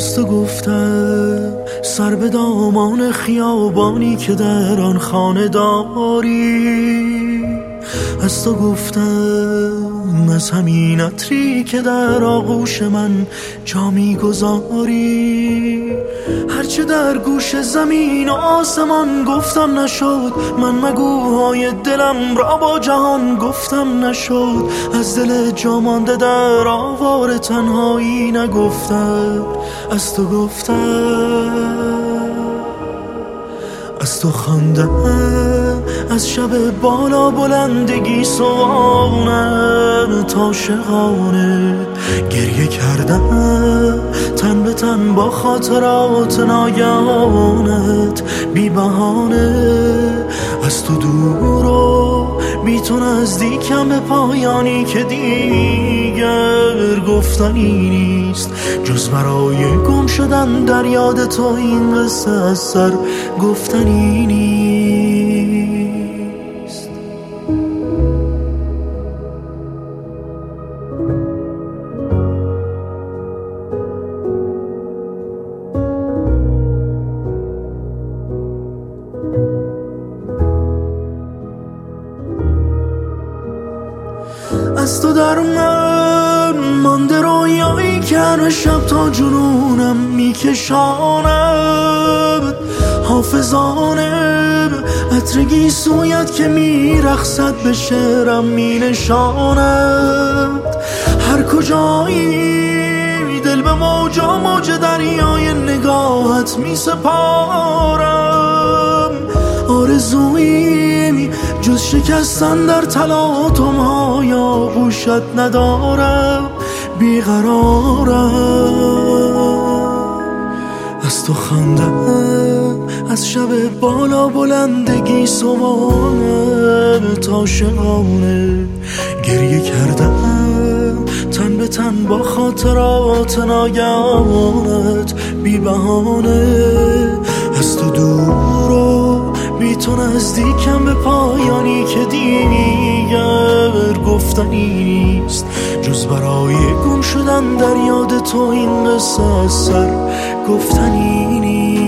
از تو گفتم سر به دامان خیابانی که در آن خانه داری. از تو گفتم از همین عطری که در آغوش من جا میگذاری. هرچه در گوش زمین و آسمان گفتم نشد، من مگوهای دلم را با جهان گفتم نشد. از دل جا مانده در آوار تنهایی نگفتم، از تو گفتم. از تو خواندم از شب بالا بلندگی صبحانه تا شقانه، گریه کردم تن به تن با خاطرات ناگهانت بی بهانه. از تو دور و بی تو نزدیکم به پایانی که دیگر گفتنی نیست، جز برای گم شدن در یاد تو این قصه از سر گفتنی نیست. از تو در من مانده رویایی که هر شب تا جنونم میکشاند، حافظانه عطر سویت که میرخصد به شعرم مینشاند. هر کجایی دل به موجا موج دریای نگاهت میسپارم. آرزویی جز شکستن در تلاطم های آغوشت ندارم، بیقرارم. از تو خواندم از شب بالا بلندگی صبحانه تا شقانه، گریه کردم تن به تن با خاطرات ناگهانت بی بهانه. از تو دور و بی تو نزدیکم به پایانی که دیگر گفتنی نیست، جز برای گم شدن در یاد تو این قصه از سر گفتنی نیست.